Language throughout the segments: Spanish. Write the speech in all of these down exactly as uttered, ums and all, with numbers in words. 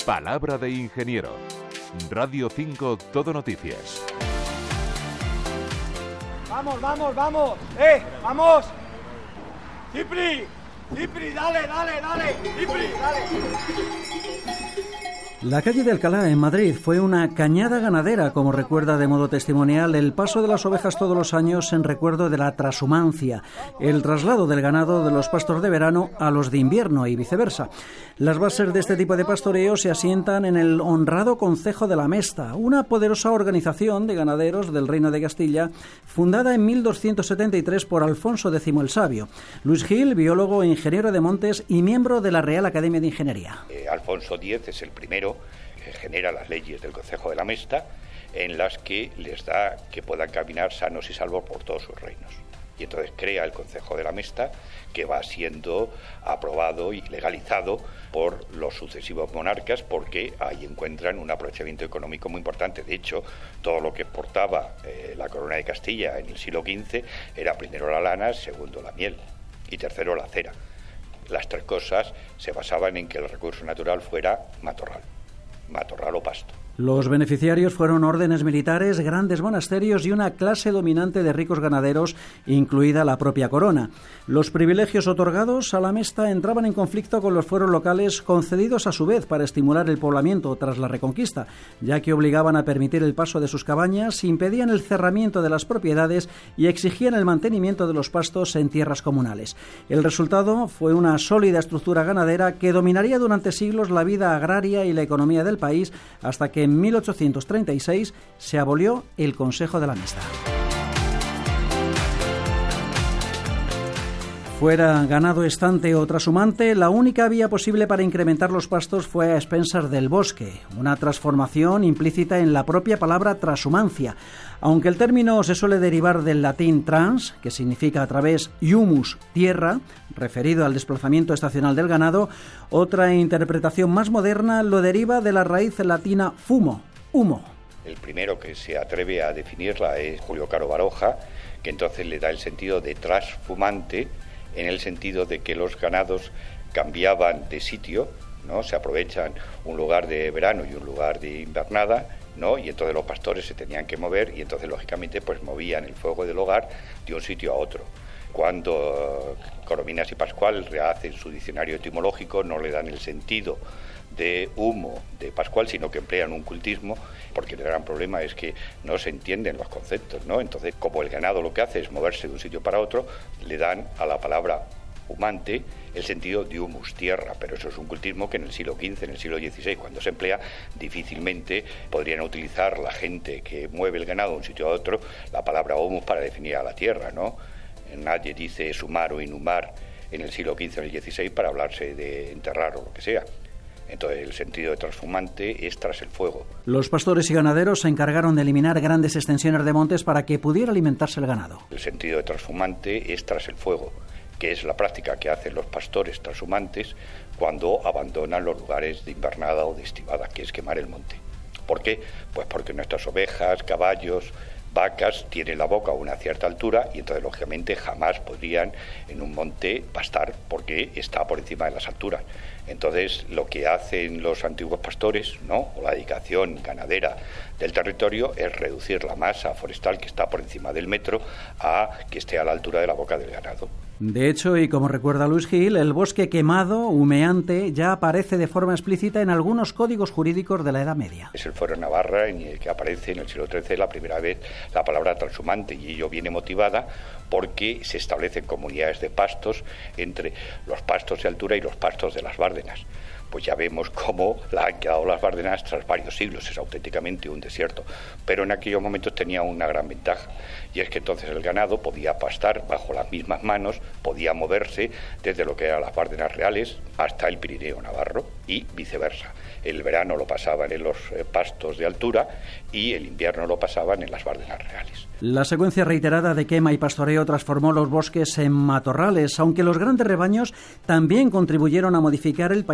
Palabra de ingeniero. Radio cinco Todo Noticias. Vamos, vamos, vamos. ¡Eh! ¡Vamos! ¡Cipri! ¡Cipri! ¡Dale, dale, dale! ¡Cipri! ¡Dale! La calle de Alcalá, en Madrid, fue una cañada ganadera, como recuerda de modo testimonial el paso de las ovejas todos los años en recuerdo de la trashumancia, el traslado del ganado de los pastos de verano a los de invierno y viceversa. Las bases de este tipo de pastoreo se asientan en el honrado Concejo de la Mesta, una poderosa organización de ganaderos del Reino de Castilla, fundada en mil doscientos setenta y tres por Alfonso X el Sabio. Luis Gil, biólogo e ingeniero de montes y miembro de la Real Academia de Ingeniería. Eh, Alfonso X es el primero que genera las leyes del Concejo de la Mesta, en las que les da que puedan caminar sanos y salvos por todos sus reinos. Y entonces crea el Concejo de la Mesta, que va siendo aprobado y legalizado por los sucesivos monarcas, porque ahí encuentran un aprovechamiento económico muy importante. De hecho, todo lo que exportaba eh, la corona de Castilla en el siglo quince era primero la lana, segundo la miel y tercero la cera. Las tres cosas se basaban en que el recurso natural fuera matorral, matorral o pasto. Los beneficiarios fueron órdenes militares, grandes monasterios y una clase dominante de ricos ganaderos, incluida la propia corona. Los privilegios otorgados a la Mesta entraban en conflicto con los fueros locales concedidos a su vez para estimular el poblamiento tras la Reconquista, ya que obligaban a permitir el paso de sus cabañas, impedían el cerramiento de las propiedades y exigían el mantenimiento de los pastos en tierras comunales. El resultado fue una sólida estructura ganadera que dominaría durante siglos la vida agraria y la economía del país, hasta que en mil ochocientos treinta y seis se abolió el Consejo de la Mesta. Fuera ganado estante o trashumante, la única vía posible para incrementar los pastos fue a expensas del bosque, una transformación implícita en la propia palabra trashumancia. Aunque el término se suele derivar del latín trans, que significa a través, y humus, tierra, referido al desplazamiento estacional del ganado, otra interpretación más moderna lo deriva de la raíz latina fumo, humo. El primero que se atreve a definirla es Julio Caro Baroja, que entonces le da el sentido de trasfumante, en el sentido de que los ganados cambiaban de sitio, ¿no? Se aprovechan un lugar de verano y un lugar de invernada, ¿no? Y entonces los pastores se tenían que mover y entonces lógicamente pues movían el fuego del hogar de un sitio a otro. Cuando Corominas y Pascual rehacen su diccionario etimológico, no le dan el sentido de humo de Pascual, sino que emplean un cultismo, porque el gran problema es que no se entienden los conceptos, ¿no? Entonces, como el ganado lo que hace es moverse de un sitio para otro, le dan a la palabra humante el sentido de humus, tierra, pero eso es un cultismo que en el siglo quince, en el siglo dieciséis, cuando se emplea, difícilmente podrían utilizar la gente que mueve el ganado de un sitio a otro la palabra humus para definir a la tierra, ¿no? Nadie dice sumar o inhumar en el siglo quince o en el dieciséis para hablarse de enterrar o lo que sea. Entonces el sentido de trashumante es tras el fuego. Los pastores y ganaderos se encargaron de eliminar grandes extensiones de montes para que pudiera alimentarse el ganado. El sentido de trashumante es tras el fuego, que es la práctica que hacen los pastores trashumantes cuando abandonan los lugares de invernada o de estivada, que es quemar el monte. ¿Por qué? Pues porque nuestras ovejas, caballos, vacas tienen la boca a una cierta altura y entonces lógicamente jamás podrían en un monte pastar porque está por encima de las alturas. Entonces lo que hacen los antiguos pastores, ¿no?, o la dedicación ganadera del territorio, es reducir la masa forestal que está por encima del metro a que esté a la altura de la boca del ganado. De hecho, y como recuerda Luis Gil, el bosque quemado, humeante, ya aparece de forma explícita en algunos códigos jurídicos de la Edad Media. Es el Fuero de Navarra en el que aparece en el siglo trece la primera vez la palabra transhumante, y ello viene motivada porque se establecen comunidades de pastos entre los pastos de altura y los pastos de las Bárdenas. Pues ya vemos cómo la han quedado las Bárdenas tras varios siglos, es auténticamente un desierto. Pero en aquellos momentos tenía una gran ventaja, y es que entonces el ganado podía pastar bajo las mismas manos, podía moverse desde lo que eran las Bárdenas reales hasta el Pirineo navarro y viceversa. El verano lo pasaban en los pastos de altura y el invierno lo pasaban en las Bárdenas reales. La secuencia reiterada de quema y pastoreo transformó los bosques en matorrales, aunque los grandes rebaños también contribuyeron a modificar el paisaje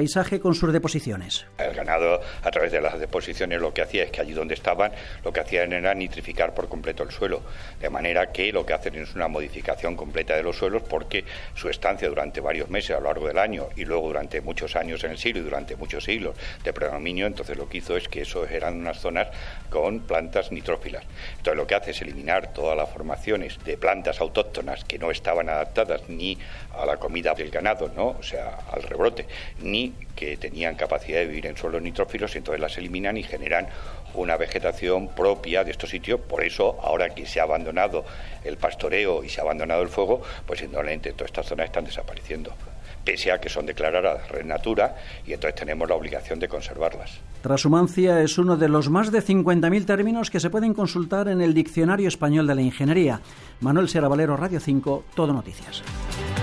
con sus deposiciones. El ganado, a través de las deposiciones, lo que hacía es que allí donde estaban, lo que hacían era nitrificar por completo el suelo, de manera que lo que hacen es una modificación completa de los suelos, porque su estancia durante varios meses a lo largo del año y luego durante muchos años en el siglo y durante muchos siglos de predominio, entonces lo que hizo es que eso eran unas zonas con plantas nitrófilas. Entonces lo que hace es eliminar todas las formaciones de plantas autóctonas que no estaban adaptadas ni a la comida del ganado, ¿no? O sea, al rebrote, ni que tenían capacidad de vivir en suelos nitrófilos, y entonces las eliminan y generan una vegetación propia de estos sitios. Por eso, ahora que se ha abandonado el pastoreo y se ha abandonado el fuego, pues indudablemente todas estas zonas están desapareciendo, pese a que son declaradas Red Natura, y entonces tenemos la obligación de conservarlas. Transhumancia es uno de los más de cincuenta mil términos que se pueden consultar en el Diccionario Español de la Ingeniería. Manuel Sierra Valero, Radio cinco, Todo Noticias.